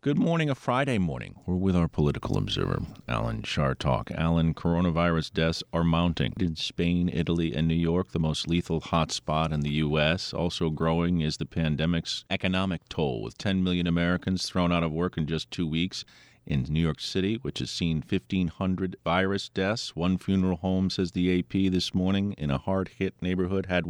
Good morning, a Friday morning. We're with our political observer, Alan Chartock. Alan, coronavirus deaths are mounting. In Spain, Italy, and New York, the most lethal hotspot in the U.S. Also growing is the pandemic's economic toll, with 10 million Americans thrown out of work in just 2 weeks. In New York City, which has seen 1,500 virus deaths, one funeral home, says the AP this morning, in a hard-hit neighborhood had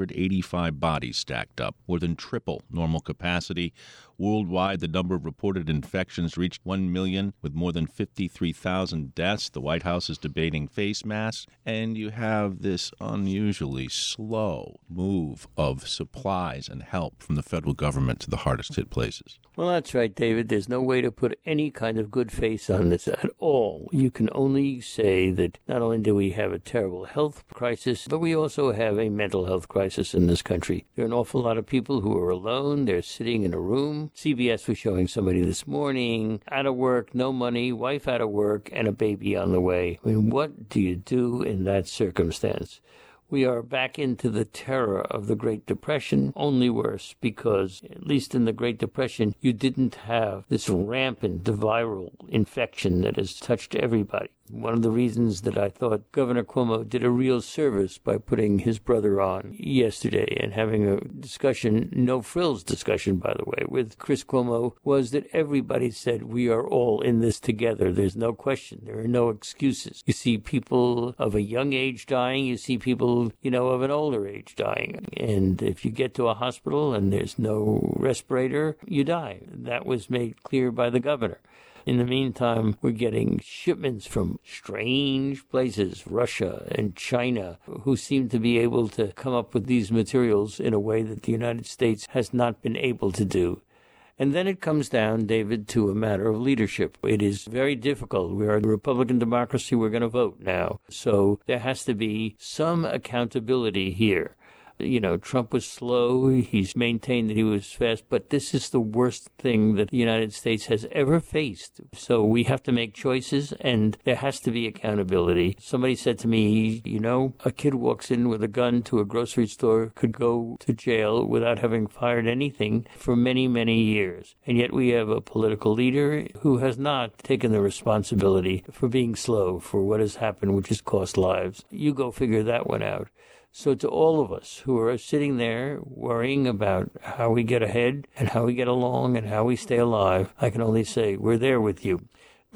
185 bodies stacked up, more than triple normal capacity. Worldwide, the number of reported infections reached 1 million, with more than 53,000 deaths. The White House is debating face masks, and you have this unusually slow move of supplies and help from the federal government to the hardest-hit places. Well, that's right, David. There's no way to put any kind of good face on this at all. You can only say that not only do we have a terrible health crisis, but we also have a mental health crisis in this country. There are an awful lot of people who are alone. They're sitting in a room. CBS was showing somebody this morning, out of work, no money, wife out of work, and a baby on the way. I mean, what do you do in that circumstance? We are back into the terror of the Great Depression, only worse, because at least in the Great Depression, you didn't have this rampant viral infection that has touched everybody. One of the reasons that I thought Governor Cuomo did a real service by putting his brother on yesterday and having a discussion, no frills discussion, by the way, with Chris Cuomo, was that everybody said we are all in this together. There's no question. There are no excuses. You see people of a young age dying. You see people, of an older age dying. And if you get to a hospital and there's no respirator, you die. That was made clear by the governor. In the meantime, we're getting shipments from strange places, Russia and China, who seem to be able to come up with these materials in a way that the United States has not been able to do. And then it comes down, David, to a matter of leadership. It is very difficult. We are a Republican democracy. We're going to vote now. So there has to be some accountability here. Trump was slow. He's maintained that he was fast, but this is the worst thing that the United States has ever faced. So we have to make choices, and there has to be accountability. Somebody said to me, a kid walks in with a gun to a grocery store, could go to jail without having fired anything for many, many years. And yet we have a political leader who has not taken the responsibility for being slow for what has happened, which has cost lives. You go figure that one out. So to all of us who are sitting there worrying about how we get ahead and how we get along and how we stay alive, I can only say we're there with you.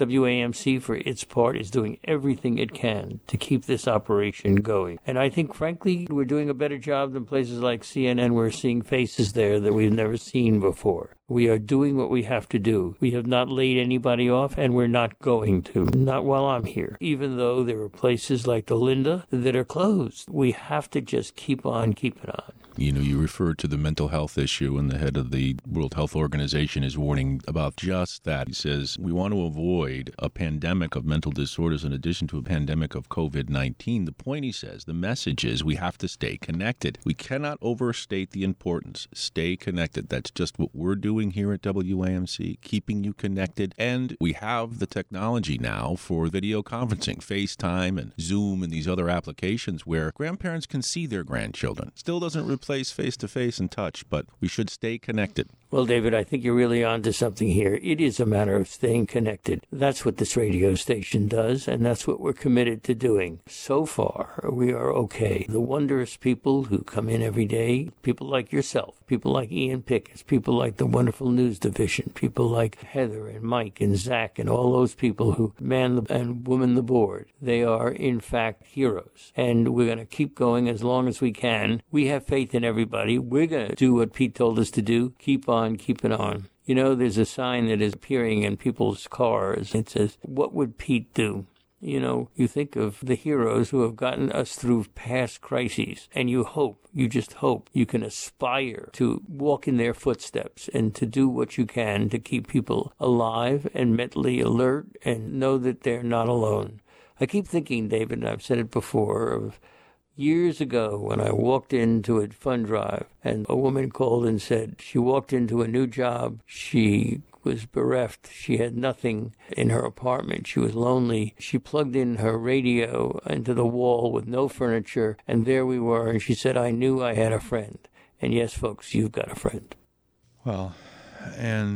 WAMC, for its part, is doing everything it can to keep this operation going. And I think, frankly, we're doing a better job than places like CNN. We're seeing faces there that we've never seen before. We are doing what we have to do. We have not laid anybody off, and we're not going to. Not while I'm here. Even though there are places like the Linda that are closed. We have to just keep on keeping on. You referred to the mental health issue, and the head of the World Health Organization is warning about just that. He says, we want to avoid a pandemic of mental disorders in addition to a pandemic of COVID-19. The point, he says, the message is we have to stay connected. We cannot overstate the importance. Stay connected. That's just what we're doing here at WAMC, keeping you connected. And we have the technology now for video conferencing, FaceTime and Zoom and these other applications where grandparents can see their grandchildren. Still doesn't replace face-to-face and touch, but we should stay connected. Well, David, I think you're really onto something here. It is a matter of staying connected. That's what this radio station does, and that's what we're committed to doing. So far, we are okay. The wondrous people who come in every day, people like yourself, people like Ian Pickett, people like the wonderful news division, people like Heather and Mike and Zach and all those people who man and woman the board, they are, in fact, heroes. And we're going to keep going as long as we can. We have faith in everybody. We're going to do what Pete told us to do. Keep on keeping on. There's a sign that is appearing in people's cars. It says, what would Pete do? You think of the heroes who have gotten us through past crises, and you just hope you can aspire to walk in their footsteps and to do what you can to keep people alive and mentally alert and know that they're not alone. I keep thinking, David, and I've said it before, of years ago when I walked into a fund drive and a woman called and said she walked into a new job. She was bereft. She had nothing in her apartment. She was lonely. She plugged in her radio into the wall with no furniture, and there we were. And she said, I knew I had a friend. And yes, folks, you've got a friend. Well, and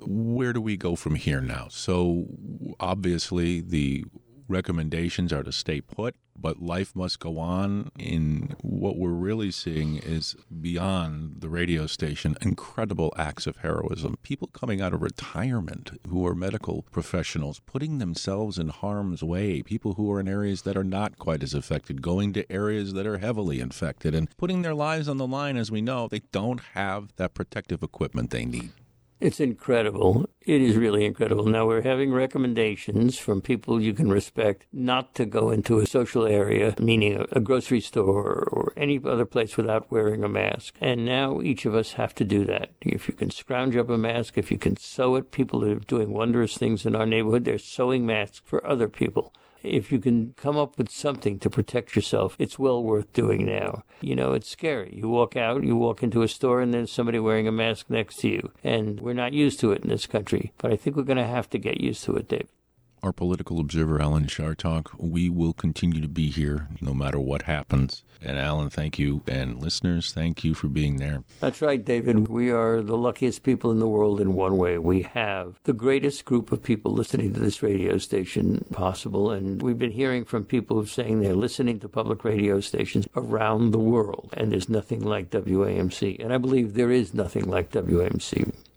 Where do we go from here now? So obviously the recommendations are to stay put, but life must go on. In what we're really seeing is beyond the radio station, incredible acts of heroism. People coming out of retirement who are medical professionals, putting themselves in harm's way. People who are in areas that are not quite as affected, going to areas that are heavily infected and putting their lives on the line. As we know, they don't have that protective equipment they need. It's incredible. It is really incredible. Now, we're having recommendations from people you can respect not to go into a social area, meaning a grocery store or any other place without wearing a mask. And now each of us have to do that. If you can scrounge up a mask, if you can sew it, people are doing wondrous things in our neighborhood. They're sewing masks for other people. If you can come up with something to protect yourself, it's well worth doing now. You know, it's scary. You walk out, you walk into a store, and there's somebody wearing a mask next to you. And we're not used to it in this country. But I think we're going to have to get used to it, Dave. Our political observer, Alan Chartock, we will continue to be here no matter what happens. And Alan, thank you. And listeners, thank you for being there. That's right, David. We are the luckiest people in the world in one way. We have the greatest group of people listening to this radio station possible. And we've been hearing from people who are saying they're listening to public radio stations around the world. And there's nothing like WAMC. And I believe there is nothing like WAMC.